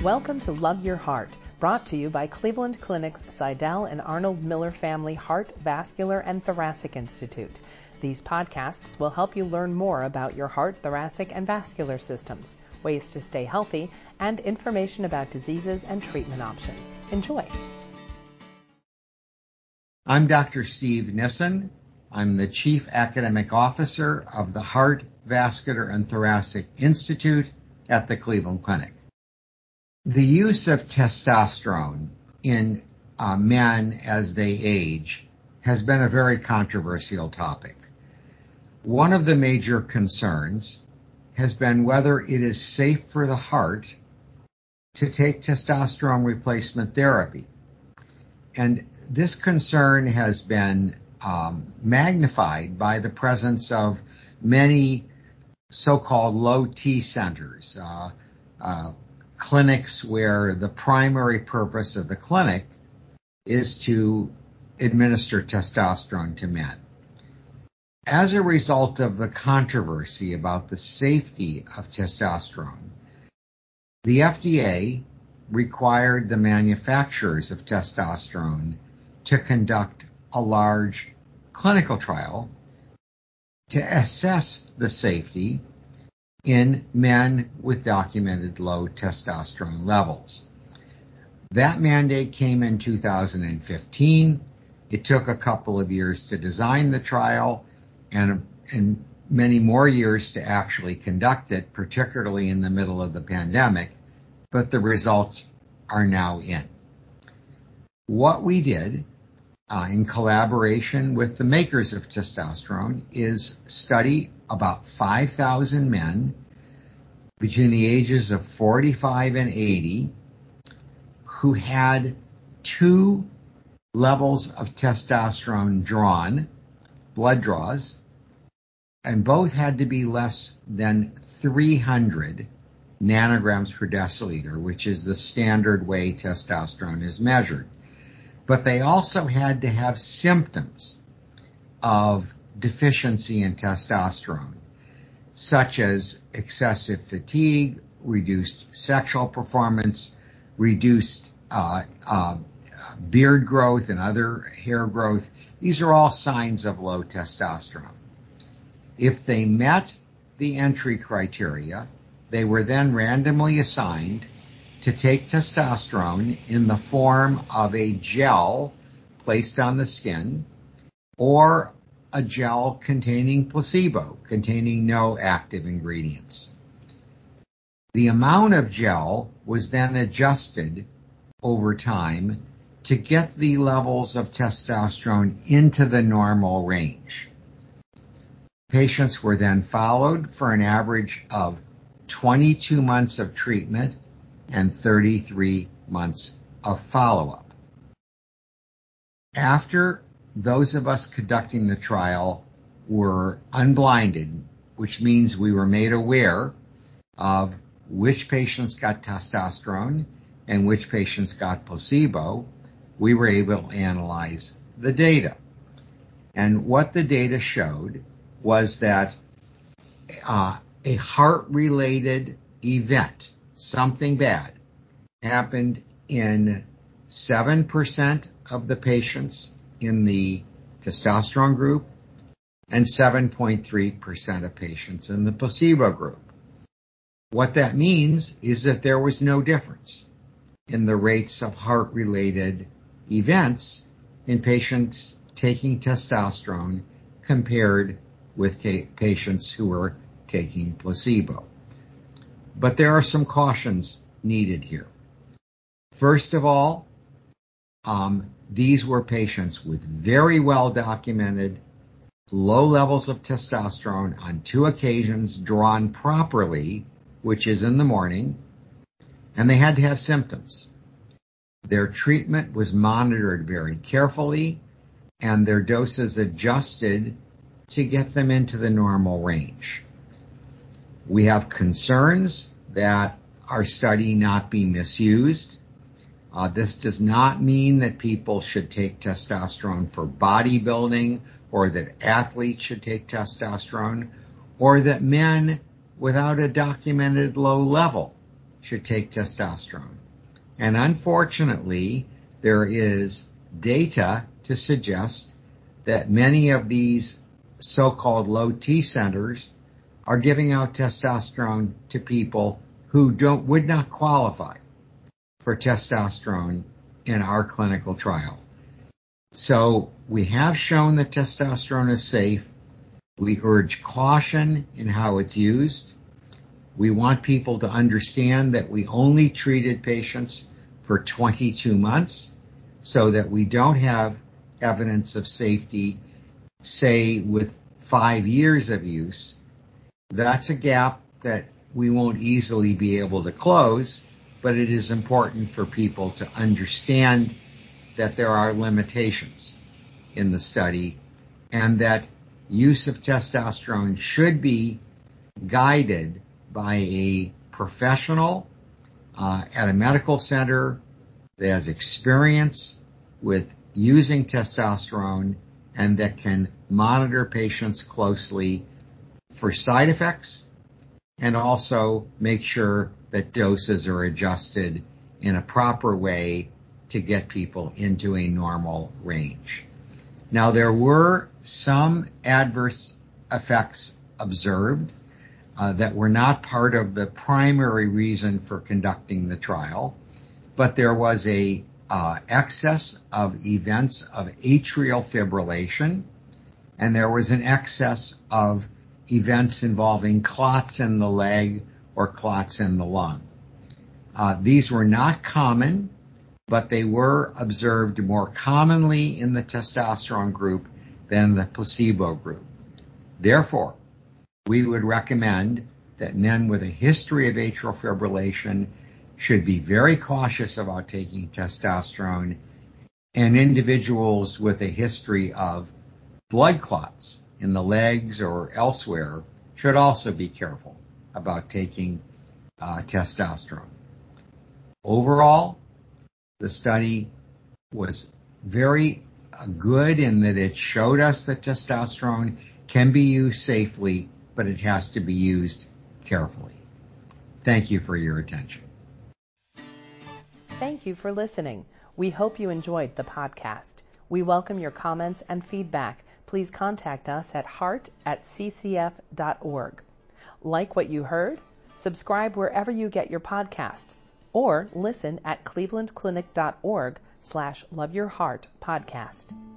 Welcome to Love Your Heart, brought to you by Cleveland Clinic's Seidel and Arnold Miller Family Heart, Vascular, and Thoracic Institute. These podcasts will help you learn more about your heart, thoracic, and vascular systems, ways to stay healthy, and information about diseases and treatment options. Enjoy. I'm Dr. Steve Nissen. I'm the Chief Academic Officer of the Heart, Vascular, and Thoracic Institute at the Cleveland Clinic. The use of testosterone in men as they age has been a very controversial topic. One of the major concerns has been whether it is safe for the heart to take testosterone replacement therapy. And this concern has been magnified by the presence of many so-called low T centers, clinics where the primary purpose of the clinic is to administer testosterone to men. As a result of the controversy about the safety of testosterone, the FDA required the manufacturers of testosterone to conduct a large clinical trial to assess the safety in men with documented low testosterone levels. That mandate came in 2015. It took a couple of years to design the trial and many more years to actually conduct it, particularly in the middle of the pandemic, but the results are now in. What we did in collaboration with the makers of testosterone is study about 5,000 men between the ages of 45 and 80 who had two levels of testosterone drawn, blood draws, and both had to be less than 300 nanograms per deciliter, which is the standard way testosterone is measured. But they also had to have symptoms of deficiency in testosterone, such as excessive fatigue, reduced sexual performance, reduced beard growth and other hair growth. These are all signs of low testosterone. If they met the entry criteria, they were then randomly assigned to take testosterone in the form of a gel placed on the skin or a gel containing placebo, containing no active ingredients. The amount of gel was then adjusted over time to get the levels of testosterone into the normal range. Patients were then followed for an average of 22 months of treatment and 33 months of follow-up. After those of us conducting the trial were unblinded, which means we were made aware of which patients got testosterone and which patients got placebo, we were able to analyze the data. And what the data showed was that a heart-related event, something bad, happened in 7% of the patients in the testosterone group and 7.3% of patients in the placebo group. What that means is that there was no difference in the rates of heart-related events in patients taking testosterone compared with patients who were taking placebo. But there are some cautions needed here. First of all, these were patients with very well documented low levels of testosterone on 2 occasions drawn properly, which is in the morning, and they had to have symptoms. Their treatment was monitored very carefully, and their doses adjusted to get them into the normal range. We have concerns that our study not be misused. This does not mean that people should take testosterone for bodybuilding or that athletes should take testosterone or that men without a documented low level should take testosterone. And unfortunately, there is data to suggest that many of these so-called low T centers are giving out testosterone to people who would not qualify for testosterone in our clinical trial. So we have shown that testosterone is safe. We urge caution in how it's used. We want people to understand that we only treated patients for 22 months so that we don't have evidence of safety, say, with 5 years of use. That's a gap that we won't easily be able to close, but it is important for people to understand that there are limitations in the study and that use of testosterone should be guided by a professional at a medical center that has experience with using testosterone and that can monitor patients closely for side effects and also make sure that doses are adjusted in a proper way to get people into a normal range. Now, there were some adverse effects observed that were not part of the primary reason for conducting the trial, but there was a excess of events of atrial fibrillation, and there was an excess of events involving clots in the leg or clots in the lung. These were not common, but they were observed more commonly in the testosterone group than the placebo group. Therefore, we would recommend that men with a history of atrial fibrillation should be very cautious about taking testosterone, and individuals with a history of blood clots in the legs or elsewhere should also be careful about taking testosterone. Overall, the study was very good in that it showed us that testosterone can be used safely, but it has to be used carefully. Thank you for your attention. Thank you for listening. We hope you enjoyed the podcast. We welcome your comments and feedback. Please contact us at heart@ccf.org. Like what you heard? Subscribe wherever you get your podcasts, or listen at clevelandclinic.org/loveyourheartpodcast.